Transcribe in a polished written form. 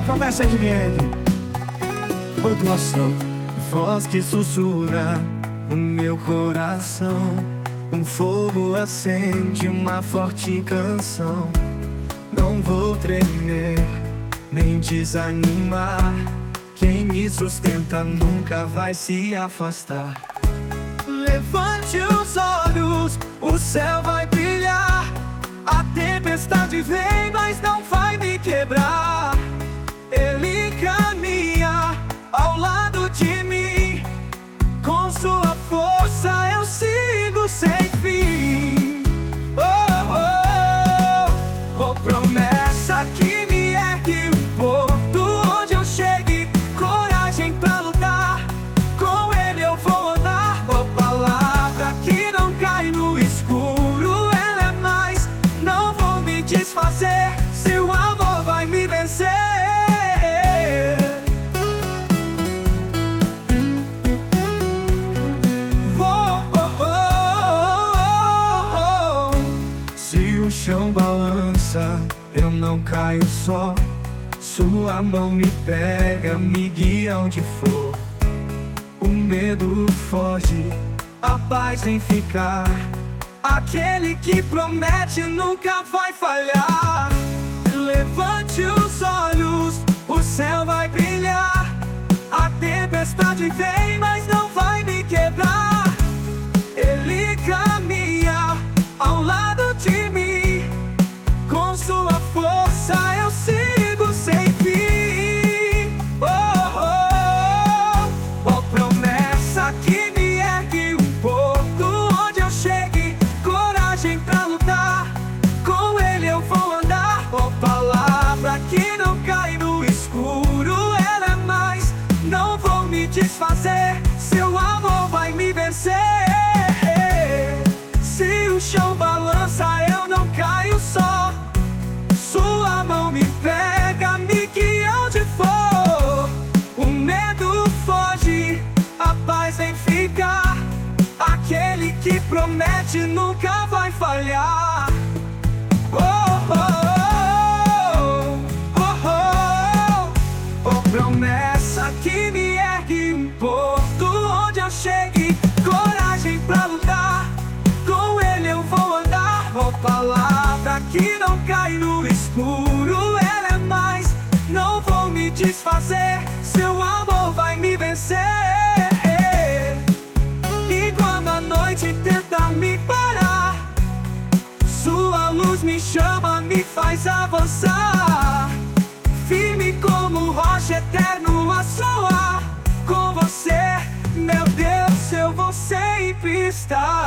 promessa de ele. Modulação, voz que sussurra o meu coração. Um fogo acende uma forte canção. Não vou tremer, nem desanimar. Quem me sustenta nunca vai se afastar. Levante os olhos, o céu vai brilhar. A tempestade vem, mas não vai me quebrar. Ele caminha ao lado de mim. Com sua força eu sigo sem fim. Oh, promessa que me ergue um porto onde eu chegue. Coragem pra lutar, com ele eu vou andar. Oh, palavra que não cai no escuro, ela é mais. Não vou me desfazer, seu amor vai me vencer. Se o chão balança, eu não caio só. Sua mão me pega, me guia onde for. O medo foge, a paz vem ficar. Aquele que promete nunca vai falhar. Levante os olhos, o céu vai brilhar. A tempestade vem, mas não vai me quebrar. Ele caminha ao lado de mim. Com sua força eu sigo sem fim. Oh, promessa que me ergue um porto onde eu chegue. Coragem pra lutar, com ele eu vou andar. Oh, palavra que não cai no escuro, ela é mais. Não vou me desfazer, seu amor vai me vencer. Se o chão balança, eu não caio só. Sua mão me pega, me guia onde for. O medo foge, a paz vem ficar. Aquele que promete nunca vai falhar. Promessa que me ergue um porto onde eu chegue. Coragem pra lutar, com ele eu vou andar. Oh, palavra que não cai no escuro, ela é mais. Não vou me desfazer, seu amor vai me vencer. E quando a noite tenta me parar, sua luz me chama, me faz avançar. Firme como rocha, eterno a soar. Com você, meu Deus, eu vou sempre estar.